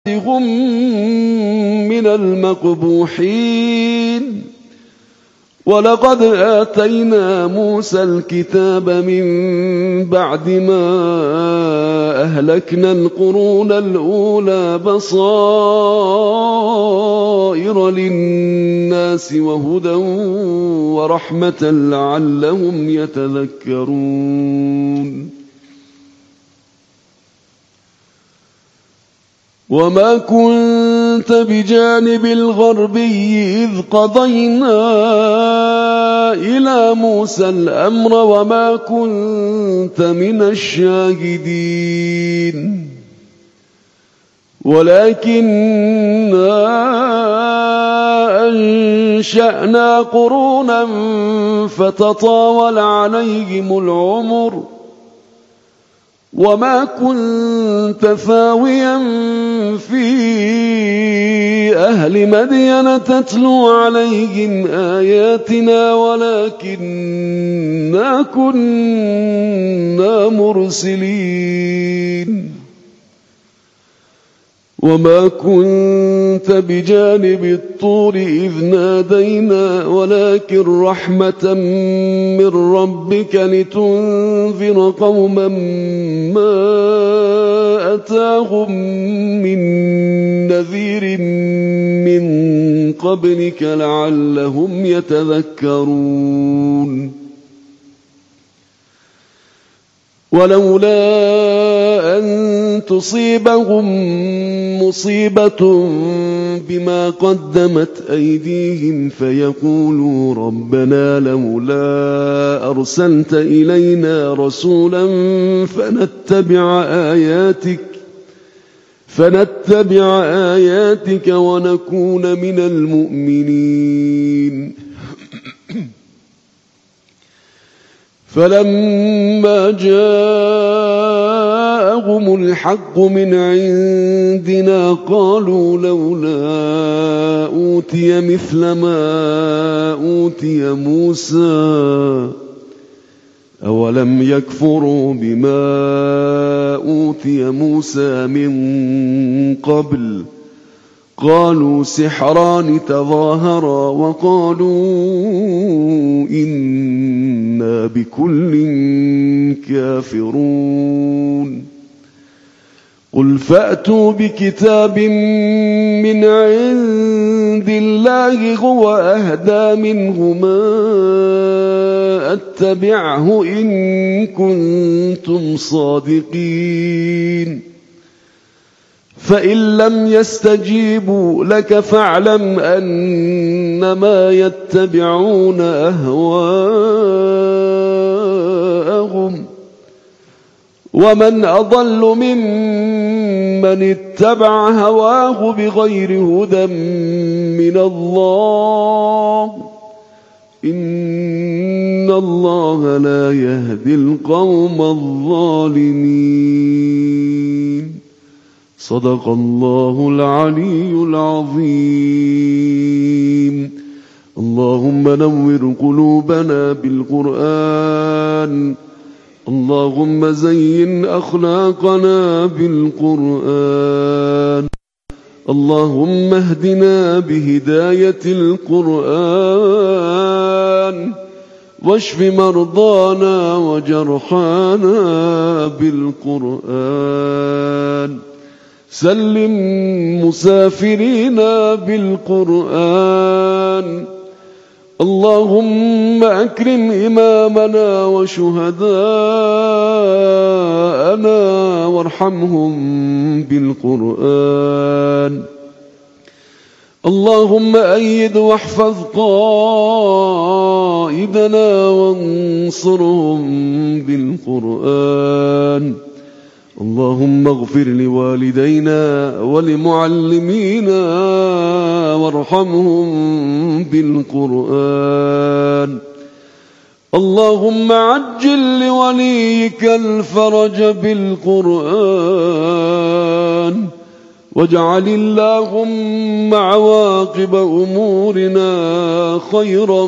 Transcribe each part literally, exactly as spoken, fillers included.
هم من المقبوحين ولقد آتينا موسى الكتاب من بعد ما أهلكنا القرون الأولى بصائر للناس وهدى ورحمة لعلهم يتذكرون وما كنت بجانب الغربي إذ قضينا إلى موسى الأمر وما كنت من الشاهدين ولكننا أنشأنا قرونا فتطاول عليهم العمر وما كنت ثاويا في أهل مدين تتلو عليهم آياتنا ولكننا كنا مرسلين وما كنت بجانب الطور إذ نادينا ولكن رحمة من ربك لتنذر قوما ما أتاهم من نذير من قبلك لعلهم يتذكرون ولولا أن تصيبهم مصيبة بما قدمت أيديهم فيقولوا ربنا لولا أرسلت إلينا رسولا فنتبع آياتك فنتبع آياتك ونكون من المؤمنين فلما جاءهم الحق من عندنا قالوا لولا أوتي مثل ما أوتي موسى أولم يكفروا بما أوتي موسى من قبل قالوا سحران تظاهرا وقالوا إنا بكل كافرون قل فأتوا بكتاب من عند الله هو أهدى منهما أتبعه إن كنتم صادقين فإن لم يستجيبوا لك فاعلم أنما يتبعون أهواءهم ومن أضل ممن اتبع هواه بغير هدى من الله إن الله لا يهدي القوم الظالمين صدق الله العلي العظيم. اللهم نور قلوبنا بالقرآن اللهم زين أخلاقنا بالقرآن اللهم اهدنا بهداية القرآن واشف مرضانا وجرحانا بالقرآن سلم مسافرينا بالقرآن اللهم أكرم إمامنا وشهداءنا وارحمهم بالقرآن اللهم أيد واحفظ قائدنا وانصرهم بالقرآن اللهم اغفر لوالدينا ولمعلمينا وارحمهم بالقرآن اللهم عجل لوليك الفرج بالقرآن واجعل اللهم عواقب أمورنا خيرا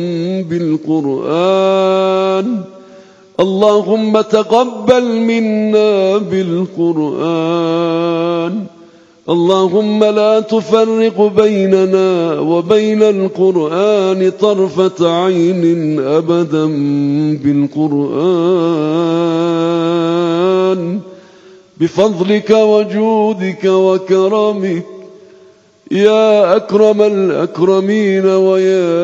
بالقرآن اللهم تقبل منا بالقرآن اللهم لا تفرق بيننا وبين القرآن طرفة عين أبدا بالقرآن بفضلك وجودك وكرمك يا أكرم الأكرمين ويا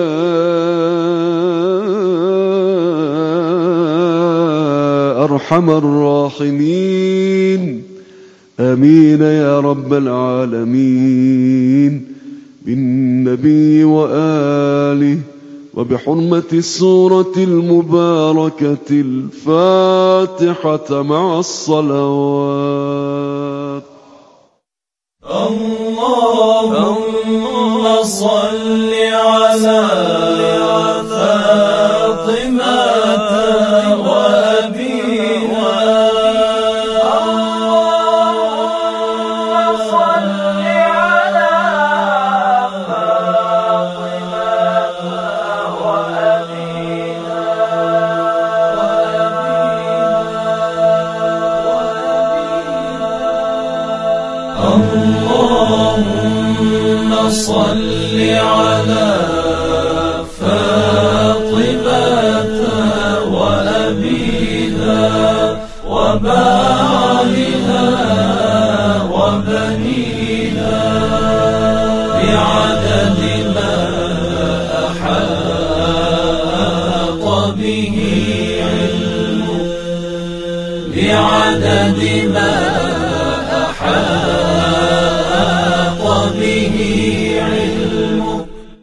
أرحم الراحمين. آمين يا رب العالمين. بالنبي وآله وبحرمة السورة المباركة الفاتحة مع الصلوات. اللهم صل على فاطمة وأبيها. اللهم صل على فاطمة وأبيها. اللهم صل على فاطمة وأبيها وبعلها وبنيها بعدد ما أحاط به علمك بعدد ما أحاط به علمك.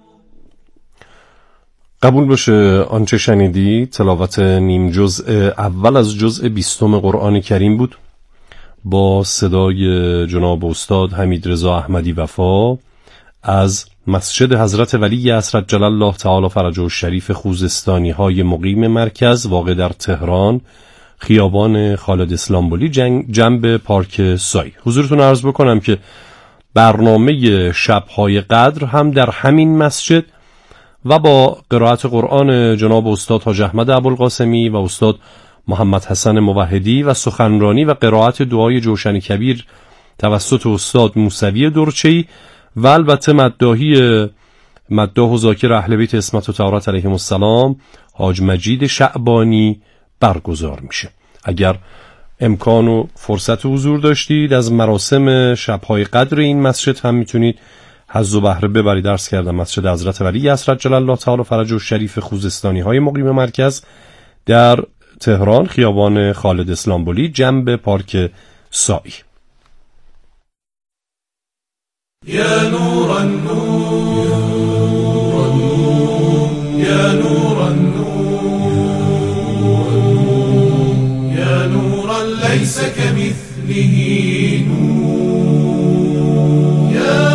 قبول باشه آنچه شنیدی تلاوت نیم جزء اول از جزء بیستم قرآن کریم بود با صدای جناب استاد حمیدرضا احمدی وفا از مسجد حضرت ولی عصر عجل الله تعالی فرجه الشریف خوزستانی های مقیم مرکز واقع در تهران، خیابان خالد اسلامبولی جنب پارک سای. حضورتون عرض بکنم که برنامه شب‌های قدر هم در همین مسجد و با قرائت قرآن جناب استاد حاج احمد ابوالقاسمی و استاد محمد حسن موحدی و سخنرانی و قرائت دعای جوشن کبیر توسط استاد موسوی درچه‌ای و البته مداحی مداح و ذاکر اهل بیت عصمت و طهارت علیهم السلام حاج مجید شعبانی برگزار میشه. اگر امکان و فرصت و حضور داشتید از مراسم شب‌های قدر این مسجد هم میتونید حظ و بهره ببرید. درس کردم مسجد حضرت ولی عصر عجل الله تعالی فرجه الشریف خوزستانی های مقیم مرکز در تهران، خیابان خالد اسلامبولی جنب پارک سای. یا نور النور یا نور النور یا نورا لیس کمثله نور یا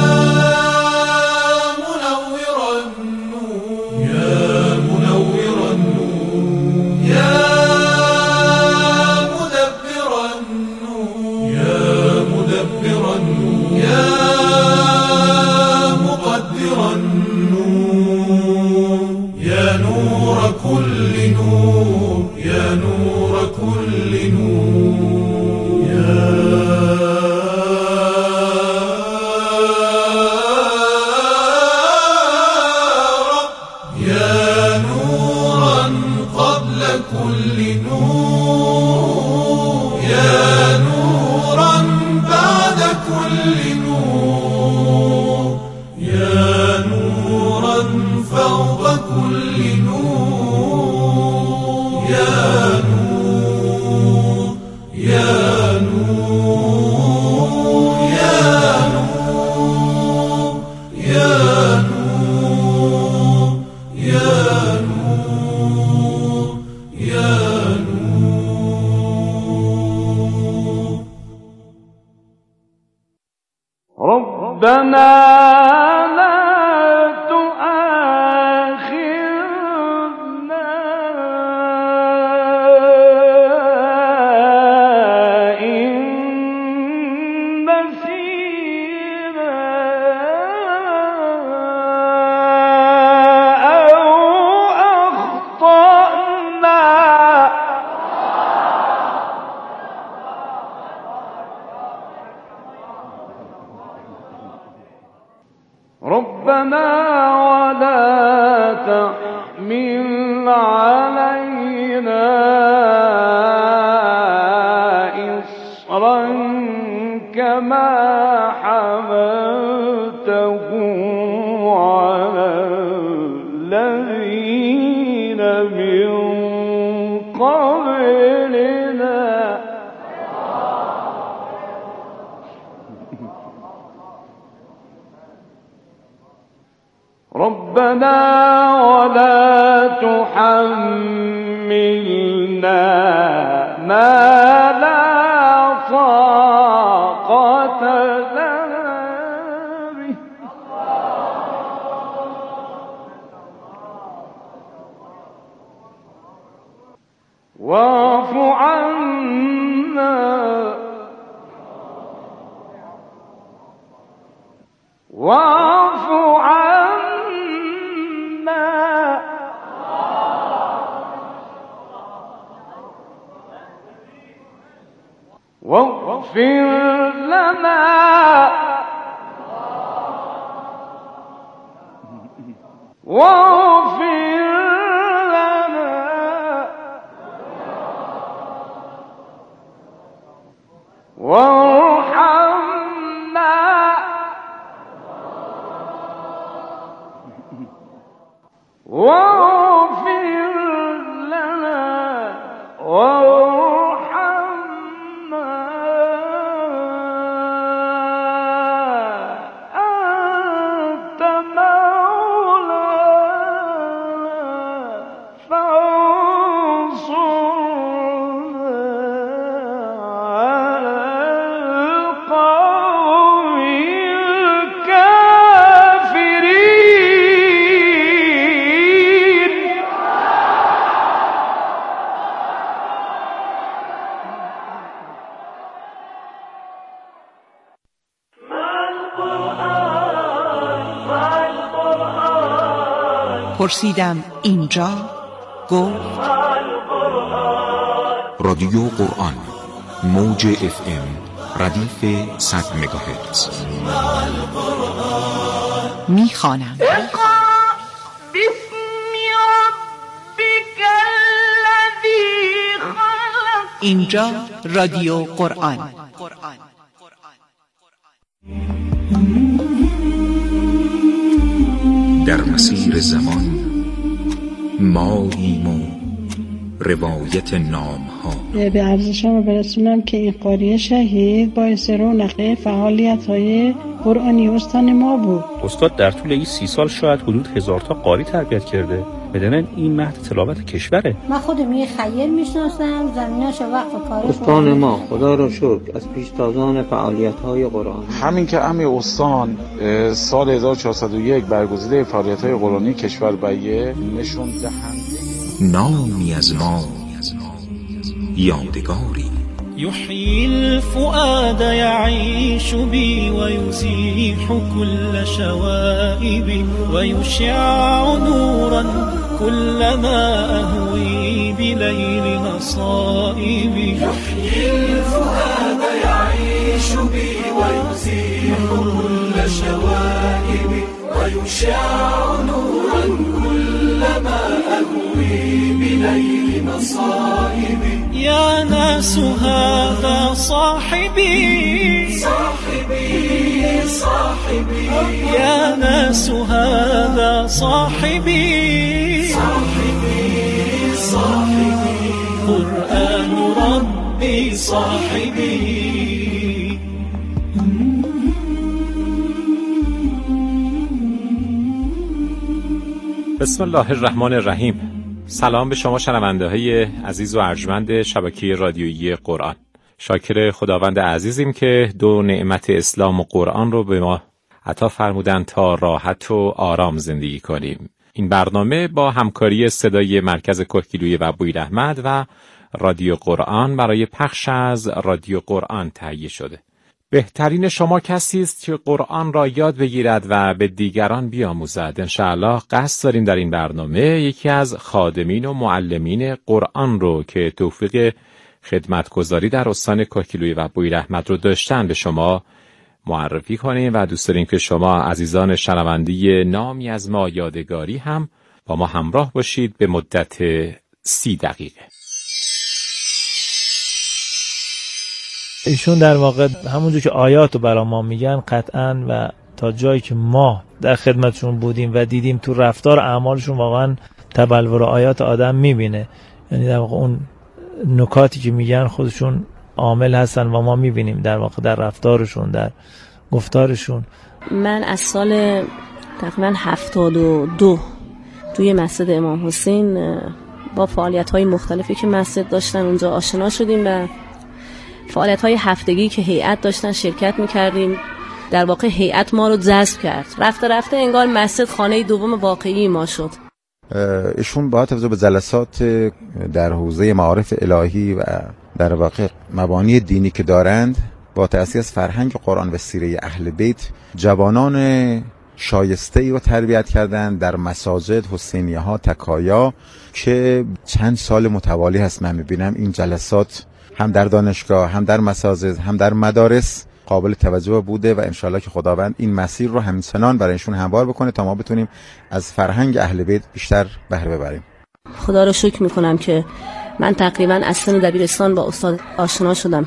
ربنا ولا تحمل علينا إصرا كما حملته على الذين من قبلنا ربنا ولا تحملنا ما لا طاقة لنا به واعف عنا واعف عنا واغفر لنا واغفر لنا وارحمنا واغفر لنا وارحمنا أنت مولانا فانصرنا على القوم الكافرين. پرسیدم اینجا گفت رادیو قرآن موج اف ام ردیف صد مگاهرتز میخوانم اقرأ باسم ربك الذي خلق. اینجا رادیو قرآن. در مسیر زمان ماییم و روایت نام ها به عرض شما برسونم که این قاریه شهید باعث رونق فعالیت های قرآنی استان ما بود. استاد در طول این سی سال شاید حدود هزار تا قاری تربیت کرده. بدن این مهد تلاوت کشوره. من خودم یه خیل میشناسم، زمیناشو وقف کارش. استان ما خدا را شکر از پیشتازان فعالیت‌های قرآنی. همین که امی استان سال هزار و چهارصد و یک برگزیده فعالیت‌های قرآنی کشور بیه نشون دهنده نامی از ما یادگاری يحيي الفؤاد يعيش بي ويزيح كل شوائبي ويشع نورا كلما أهوي بليل مصائبي يحيي الفؤاد يعيش بي ويزيح كل شوائبي ويشع نورا كلما أهوي بليل مصائبي يا ناس هذا صاحبي صاحبي صاحبي يا ناس هذا صاحبي صاحبي صاحبي قرآن ربي صاحبي. بسم الله الرحمن الرحیم. سلام به شما شنونده های عزیز و ارجمند شبکه رادیویی قرآن. شاکر خداوند عزیزیم که دو نعمت اسلام و قرآن رو به ما عطا فرمودن تا راحت و آرام زندگی کنیم. این برنامه با همکاری صدای مرکز کهگیلوی و بویراحمد و رادیو قرآن برای پخش از رادیو قرآن تهیه شده. بهترین شما کسی است که قرآن را یاد بگیرد و به دیگران بیاموزد. انشاءالله قصد داریم در این برنامه یکی از خادمین و معلمین قرآن رو که توفیق خدمتگزاری در استان کهگیلوی و بویراحمد رو داشتن به شما معرفی کنیم و دوست داریم که شما عزیزان شنونده نامی از ما یادگاری هم با ما همراه باشید به مدت سی دقیقه. ایشون در واقع همونجور که آیات رو برای ما میگن قطعاً و تا جایی که ما در خدمتشون بودیم و دیدیم تو رفتار اعمالشون واقعاً تبلور آیات آدم میبینه. یعنی در واقع اون نکاتی که میگن خودشون عامل هستن و ما میبینیم در واقع در رفتارشون، در گفتارشون. من از سال تقریبا هفتاد و دو توی مسجد امام حسین با فعالیت‌های مختلفی که مسجد داشتن اونجا آشنا شدیم و فعالیت‌های هفتگی که هیئت داشتن شرکت می‌کردیم. در واقع هیئت ما رو جذب کرد. رفته رفته انگار مسجد خانه دوم واقعی ما شد. ایشون با توجه به جلسات در حوزه معارف الهی و در واقع مبانی دینی که دارند، با تأسیس از فرهنگ قرآن و سیره اهل بیت، جوانان شایسته‌ای رو تربیت کردند در مساجد حسینیه ها تکایا که چند سال متوالی هست من می‌بینم این جلسات هم در دانشگاه، هم در مساجد، هم در مدارس قابل توجه بوده و انشالله که خداوند این مسیر رو همچنان برایشون هموار بکنه تا ما بتونیم از فرهنگ اهل بیت بیشتر بهره ببریم. خدا رو شکر میکنم که من تقریبا از سن دبیرستان با استاد آشنا شدم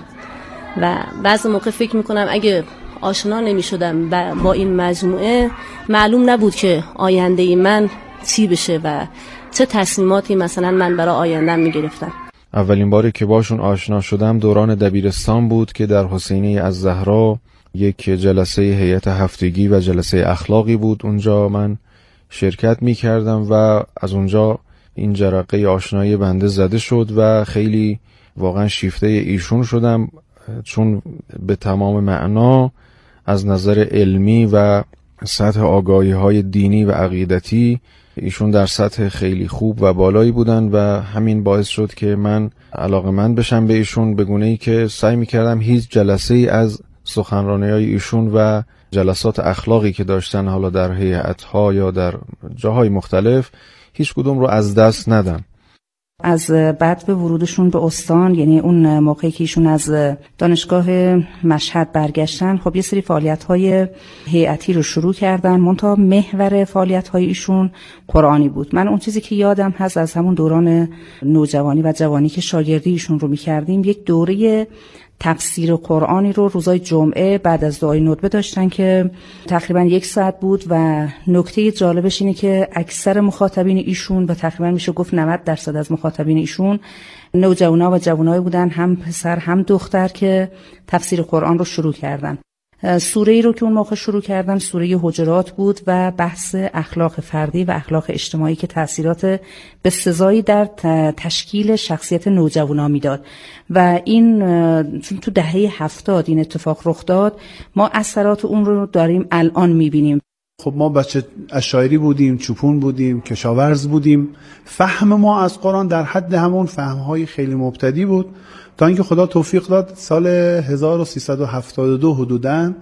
و بعضی موقع فکر میکنم اگه آشنا نمیشدم با این مجموعه معلوم نبود که آینده من چی بشه و چه تصمیماتی مثلا من برای آینده‌ام میگرفتم. اولین باری که باشون آشنا شدم دوران دبیرستان بود که در حسینیه الزهرا یک جلسه هیئت هفتگی و جلسه اخلاقی بود. اونجا من شرکت می کردم و از اونجا این جرقه آشنایی بنده زده شد و خیلی واقعا شیفته ایشون شدم، چون به تمام معنا از نظر علمی و سطح آگاهی های دینی و عقیدتی ایشون در سطح خیلی خوب و بالایی بودن و همین باعث شد که من علاقه‌مند بشم به ایشون، به گونه‌ای که سعی می‌کردم هیچ جلسه‌ای از سخنرانی‌های ایشون و جلسات اخلاقی که داشتن حالا در هیئت‌ها یا در جاهای مختلف هیچ کدوم رو از دست ندم. از بعد به ورودشون به استان، یعنی اون موقعی که ایشون از دانشگاه مشهد برگشتن، خب یه سری فعالیت‌های هیئتی رو شروع کردن، منتها محور فعالیت‌های ایشون قرآنی بود. من اون چیزی که یادم هست از همون دوران نوجوانی و جوانی که شاگردی ایشون رو می‌کردیم، یک دوره تفسیر قرآنی رو روزای جمعه بعد از دعای ندبه داشتن که تقریبا یک ساعت بود و نکته جالبش اینه که اکثر مخاطبین ایشون و تقریبا میشه گفت نود درصد از مخاطبین ایشون نوجوانا و جوانایی بودن، هم پسر هم دختر، که تفسیر قرآن رو شروع کردن. سوره ای رو که اون موقع شروع کردن سوره حجرات بود و بحث اخلاق فردی و اخلاق اجتماعی که تأثیرات بسزایی در تشکیل شخصیت نوجوانا میداد و این چون تو دهه هفتاد این اتفاق رخ داد، ما اثرات اون رو داریم الان میبینیم. خب ما بچه اشاعری بودیم، چوپون بودیم، کشاورز بودیم، فهم ما از قرآن در حد همون فهم‌های خیلی مبتدی بود تا اینکه خدا توفیق داد سال هزار و سیصد و هفتاد و دو حدوداً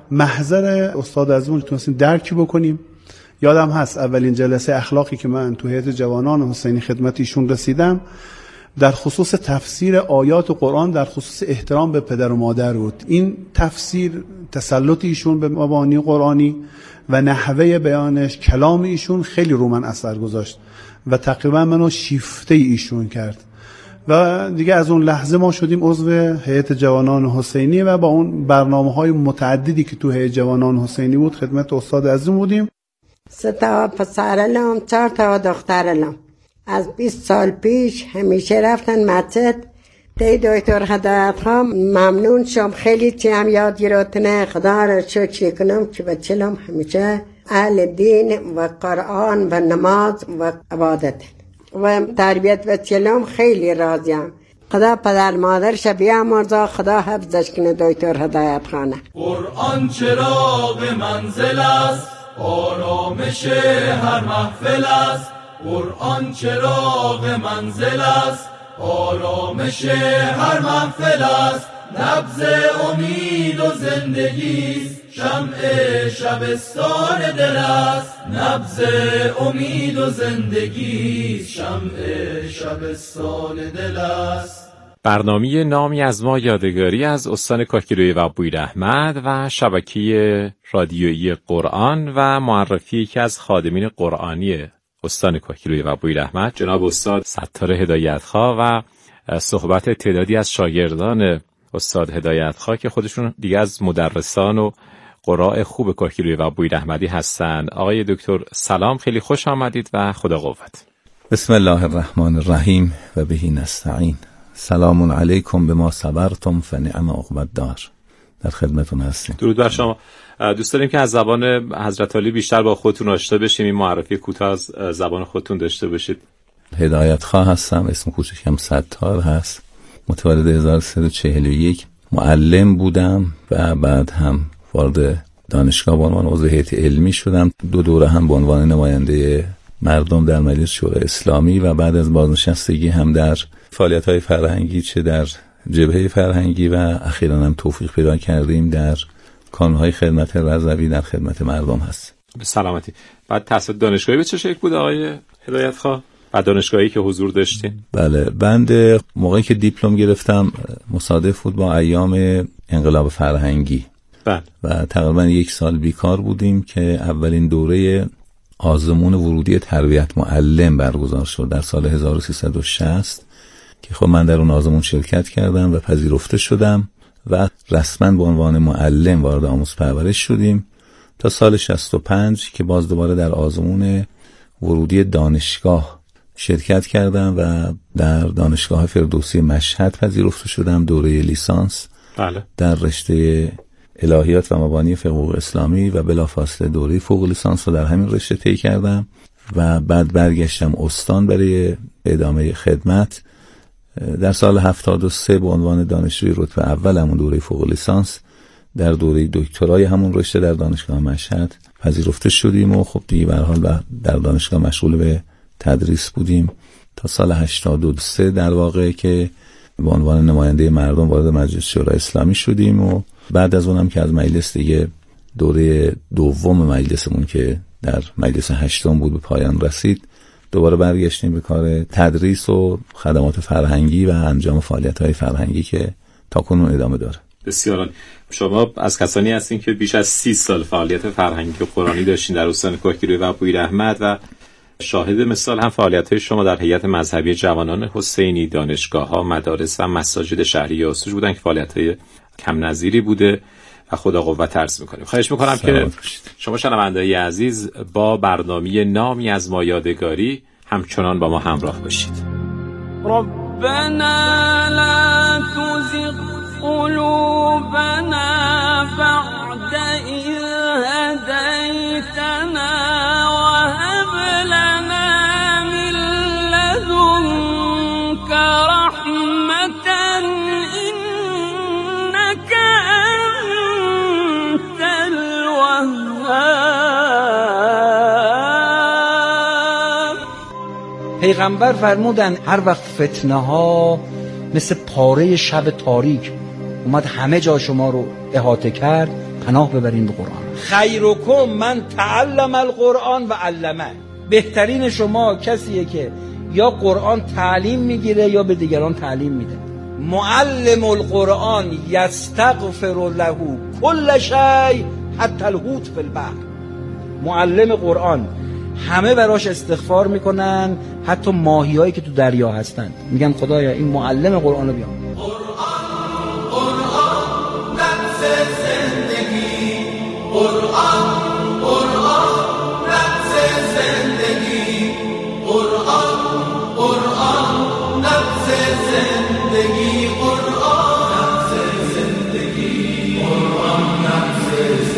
محضر استاد عزیزمون تونستیم درکی بکنیم. یادم هست اولین جلسه اخلاقی که من تو هیئت جوانان حسینی خدمت ایشون رسیدم در خصوص تفسیر آیات قرآن در خصوص احترام به پدر و مادر بود. این تفسیر تسلط ایشون به مبانی قرآنی و نحوه بیانش، کلام ایشون خیلی رو من اثر گذاشت و تقریبا منو شیفته ایشون کرد و دیگه از اون لحظه ما شدیم عضو هیئت جوانان حسینی و با اون برنامه‌های متعددی که تو هیئت جوانان حسینی بود خدمت استاد عزیز بودیم. سه تا پسرلم، چهار تا دخترلم. از بیست سال پیش همیشه رفتن مسجد. دی دکتر هدایت ها ممنون شم، خیلی چی هم یاد گرفتنه. خدا را شکر کنم که بچه‌لم همیشه اهل دین و قرآن و نماز و عبادت و تربیت بچه‌لم خیلی راضیم. خدا پدر مادرش بیامرزه، خدا حفظش کنه دکتر هدایت خانه. قرآن چراغ منزل است، آرامش هر محفل است. قرآن چراغ منزل است، آرامش هر محفل است. نبض امید و زندگی شمع شبستان دل است. نبض امید و زندگی شمع شبستان دل است. برنامه نامی از ما یادگاری از استان کاهگیلویه و بویراحمد و شبکه رادیویی قرآن و معرفی یکی از خادمین قرآنی استان کاهگیلویه و بویراحمد جناب استاد ستار هدایتخواه و صحبت تعدادی از شاگردان استاد هدایتخواه که خودشون دیگه از مدرسان و قراء خوب کاهگیلویه و بویراحمدی هستند. آقای دکتر سلام، خیلی خوش آمدید و خدا قوت. بسم الله الرحمن الرحیم و بهی نستعین. سلام علیکم بما صبرتم فنعم عقبی الدار. در خدمتون هستیم. درود بر شما. دوست داریم که از زبان حضرت علی بیشتر با خودتون آشنا بشیم، این معرفی کوتاه از زبان خودتون داشته باشید. هدایتخواه هستم، اسم کوچکم ستار هست. متولد هزار و سیصد و چهل و یک، معلم بودم و بعد هم وارد دانشگاه به عنوان عضو هیئت علمی شدم. دو دوره هم به عنوان نماینده مردم در مجلس شورای اسلامی و بعد از بازنشستگی هم در فعالیت‌های فرهنگی، چه در جبهه فرهنگی و اخیراً هم توفیق پیدا کردیم در کانون‌های خدمت رضوی در خدمت مردم هست. به سلامتی. بعد تحصیل دانشگاهی به چه شکل بود آقای هدایتخواه؟ بعد دانشگاهی که حضور داشتین؟ بله، بند موقعی که دیپلم گرفتم مصادف بود با ایام انقلاب فرهنگی. بله. و تقریبا یک سال بیکار بودیم که اولین دوره آزمون ورودی تربیت معلم برگزار شد در سال هزار و سیصد و شصت که خب من در اون آزمون شرکت کردم و پذیرفته شدم و رسما به عنوان معلم وارد آموزش پرورش شدیم تا سال شصت و پنج که باز دوباره در آزمون ورودی دانشگاه شرکت کردم و در دانشگاه فردوسی مشهد پذیرفته شدم، دوره لیسانس. بله. در رشته الهیات و مبانی فقه اسلامی و بلافاصله دوره فوق لیسانس رو در همین رشته طی کردم و بعد برگشتم استان برای ادامه خدمت. در سال هفتاد و سه به عنوان دانشجوی رتبه اول همون دوره فوق لیسانس در دوره دکترای همون رشته در دانشگاه مشهد پذیرفته شدیم و خب دیگه به هر حال در دانشگاه مشغول به تدریس بودیم تا سال هشتاد و سه در واقع که به عنوان نماینده مردم وارد مجلس شورای اسلامی شدیم و بعد از اونم که از مجلس دیگه دوره دوم مجلسمون که در مجلس هشتم بود به پایان رسید، دوباره برگشتیم به کار تدریس و خدمات فرهنگی و انجام فعالیت‌های فرهنگی که تاکنون ادامه داره. بسیار. شما از کسانی هستین که بیش از سی سال فعالیت فرهنگی و قرآنی داشتین در استان کاهگیلویه و بویراحمد و شاهد مثال هم فعالیت‌های شما در هیئت مذهبی جوانان حسینی، دانشگاه‌ها، مدارس و مساجد شهری اوسوج بودن که فعالیت‌های کم نظیری بوده و خدا قوت عرض می‌کنیم. خواهش می‌کنم که باشید. شما شنونده‌های عزیز با برنامه نامی از ما یادگاری همچنان با ما همراه باشید. ربنا لا تزغ قلوبنا بعد إذ هديتنا وهب لنا من لدنك رحمة إنك أنت الوهاب. پیغمبر فرمودن هر وقت فتنه ها مثل پاره شب تاریک اومد همه جا شما رو احاطه کرد، پناه ببرین به قرآن. خیرکم من تعلم القرآن و علمه. بهترین شما کسیه که یا قرآن تعلیم میگیره یا به دیگران تعلیم میده. معلم القرآن یستغفر له کل شیء حتی الحوت فی البحر. معلم قرآن همه براش استغفار میکنن، حتی ماهیایی که تو دریا هستن میگن خدایا این معلم قرآن رو بیام. قرآن قرآن رمز زندگی، قرآن قرآن رمز زندگی، قرآن رمز زندگی، قرآن رمز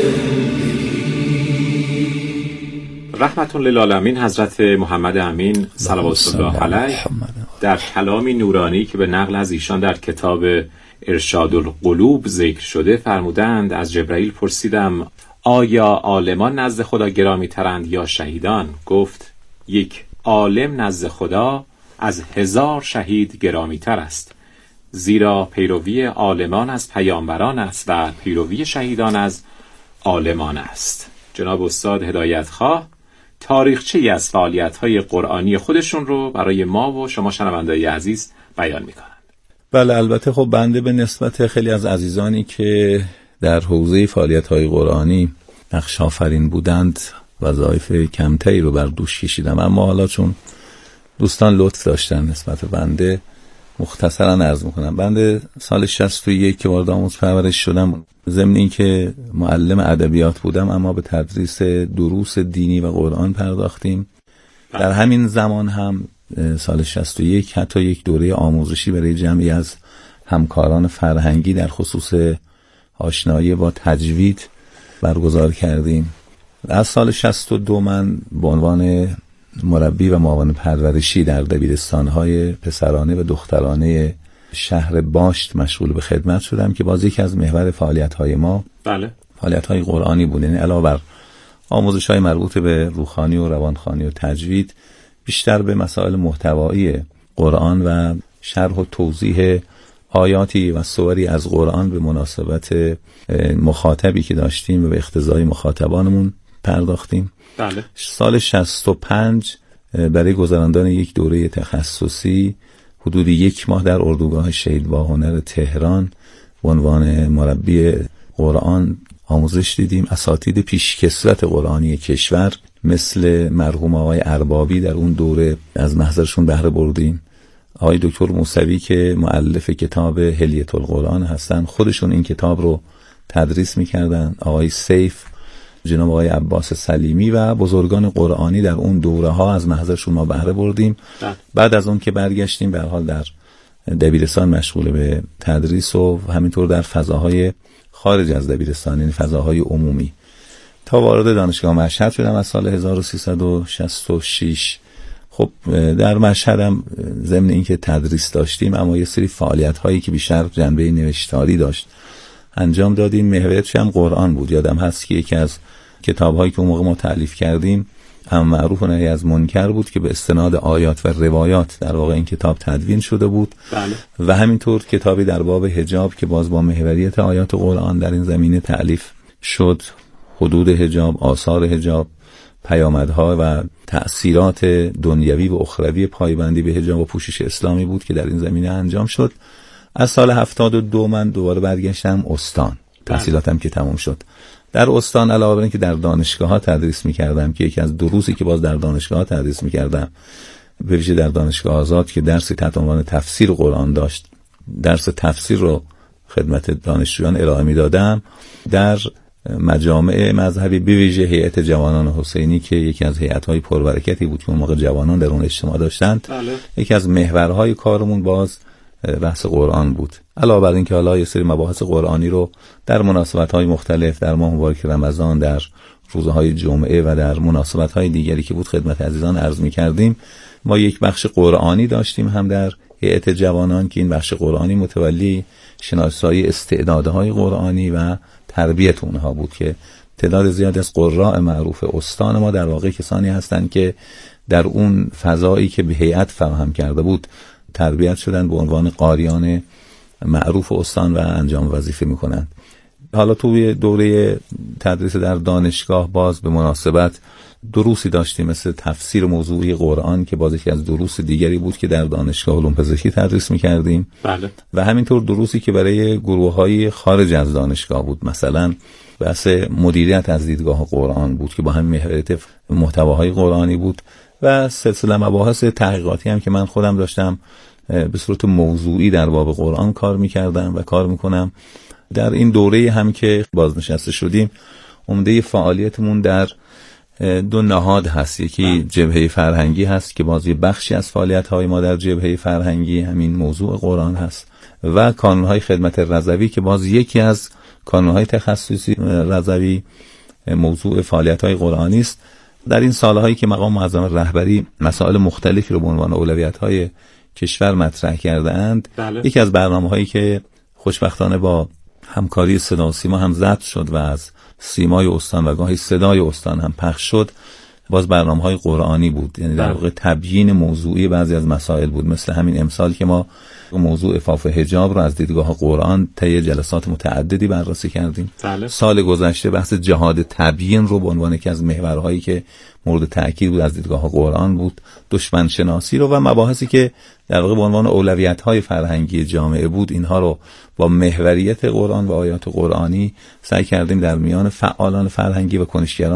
زندگی. رحمت للعالمین حضرت محمد امین صلوات الله علیه در کلامی نورانی که به نقل از ایشان در کتاب ارشاد القلوب ذکر شده فرمودند از جبرائیل پرسیدم آیا عالمان نزد خدا گرامی ترند یا شهیدان؟ گفت یک عالم نزد خدا از هزار شهید گرامی تر است، زیرا پیروی عالمان از پیامبران است و پیروی شهیدان از عالمان است. جناب استاد هدایتخواه تاریخچه‌ای از فعالیت‌های قرآنی خودشون رو برای ما و شما شنونده‌های عزیز بیان می‌کنند. بله البته خب بنده به نسبت خیلی از عزیزانی که در حوزه فعالیت‌های قرآنی نقش آفرین بودند وظایف کمتری رو بر دوش کشیدم، اما حالا چون دوستان لطف داشتن نسبت بنده مختصرا عرض میکنم. بنده سال شصت و یک که وارد آموزش پرورش شدم، ضمن اینکه معلم ادبیات بودم اما به تدریس دروس دینی و قرآن پرداختیم. در همین زمان هم سال شصت و یک حتی یک دوره آموزشی برای جمعی از همکاران فرهنگی در خصوص آشنایی با تجوید برگزار کردیم. از سال شصت و دو من به عنوان مربی و معاون پرورشی در دبیرستان‌های پسرانه و دخترانه شهر باشت مشغول به خدمت شدم که باز یکی از محور فعالیت‌های ما بله فعالیت‌های قرآنی بود. یعنی علاوه بر آموزش‌های مربوط به روحانی و روانخوانی و تجوید، بیشتر به مسائل محتوایی قرآن و شرح و توضیح آیاتی و سوری از قرآن به مناسبت مخاطبی که داشتیم و به اقتضای مخاطبانمون پرداختیم. بله. سال شصت و پنج برای گذراندن یک دوره تخصصی حدود یک ماه در اردوگاه شهید باهنر تهران به عنوان مربی قرآن آموزش دیدیم. اساتید پیشکسوت قرآنی کشور مثل مرحوم آقای اربابی در اون دوره از محضرشون بهره بردیم. آقای دکتر موسوی که مؤلف کتاب حلیة القرآن هستن، خودشون این کتاب رو تدریس میکردن. آقای سیف، جناب آقای عباس سلیمی و بزرگان قرآنی در اون دوره ها از محضرشون ما بهره بردیم. ده. بعد از اون که برگشتیم به هر حال در دبیرستان مشغول به تدریس و همینطور در فضاهای خارج از دبیرستان، یعنی فضاهای عمومی، تا وارد دانشگاه مشهد شدم از سال هزار و سیصد و شصت و شش. خب در مشهد هم ضمن اینکه تدریس داشتیم اما یه سری فعالیت هایی که بیشتر جنبه نوشتاری داشت انجام دادیم. محورش هم قرآن بود. یادم هست که یکی از کتاب هایی که اون موقع ما تألیف کردیم امر معروف و نهی از منکر بود که به استناد آیات و روایات در واقع این کتاب تدوین شده بود. بله. و همینطور کتابی در باب حجاب که باز با محوریت آیات قرآن در این زمینه تألیف شد. حدود حجاب، آثار حجاب، پیامدها و تأثیرات دنیوی و اخروی پایبندی به حجاب و پوشش اسلامی بود که در این زمینه انجام شد. از سال هفتاد و دو من دوباره برگشتم استان، تحصیلاتم که تموم شد. در استان علاوه بر اینکه در دانشگاه ها تدریس می‌کردم که یکی از دروسی که باز در دانشگاه ها تدریس می‌کردم، به ویژه در دانشگاه آزاد که درسی تحت عنوان تفسیر قرآن داشت، درس تفسیر رو خدمت دانشجویان ارائه می‌دادم. در مجامع مذهبی به ویژه هیئت جوانان حسینی که یکی از هیئت‌های پربرکتی بود که اون موقع جوانان در اون اجتماع داشتند، بله. یکی از محورهای کارمون باز بحث قرآن بود. علاوه بر اینکه حالا یه سری مباحث قرآنی رو در مناسبت‌های مختلف در ماه مبارک رمضان، در روزهای جمعه و در مناسبت‌های دیگری که بود خدمت عزیزان عرض می‌کردیم. ما یک بخش قرآنی داشتیم هم در هیئت جوانان که این بخش قرآنی متولی شناسایی استعدادهای قرآنی و تربیت اونها بود که تعداد زیادی از قراء معروف استان ما در واقع کسانی هستند که در اون فضایی که به هیئت فراهم کرده بود تربیت شدن به عنوان قاریان معروف استان و انجام وظیفه میکنند. حالا توی دوره تدریس در دانشگاه باز به مناسبت دروسی داشتیم مثل تفسیر موضوعی قرآن که باز یکی از دروس دیگری بود که در دانشگاه علوم پزشکی تدریس میکردیم. بله. و همینطور دروسی که برای گروه‌های خارج از دانشگاه بود، مثلا بحث مدیریت از دیدگاه قرآن بود که با هم محوریت محتواهای قرآنی بود و سلسله مباحث تحقیقاتی هم که من خودم داشتم به صورت موضوعی در باب قرآن کار میکردم و کار میکنم. در این دوره هم که بازنشسته شدیم عمده فعالیتمون در دو نهاد هست. یکی جبهه فرهنگی هست که باز یه بخشی از فعالیت‌های ما در جبهه فرهنگی همین موضوع قرآن هست و کانون‌های خدمت رضوی که باز یکی از کانون‌های تخصصی رضوی موضوع فعالیت‌های قرآنی است. در این سال‌هایی که مقام معظم رهبری مسائل مختلفی رو به عنوان اولویت‌های کشور مطرح کرده‌اند، بله. یکی از برنامه‌هایی که خوشبختانه با همکاری صدا و سیما هم ضبط شد و از سیمای استان و گاهی صدای استان هم پخش شد، باز برنامه‌های قرآنی بود، یعنی در واقع تبیین موضوعی بعضی از مسائل بود، مثل همین امسال که ما موضوع عفاف حجاب رو از دیدگاه قرآن طی جلسات متعددی بررسی کردیم. بله. سال گذشته بحث جهاد تبیین رو به عنوان یکی از محورهایی که مورد تأکید بود از دیدگاه قرآن بود، دشمن شناسی رو و مباحثی که در واقع به عنوان اولویت‌های فرهنگی جامعه بود، اینها رو با محوریت قرآن و آیات قرآنی سعی کردیم در میان فعالان فرهنگی و کنشگران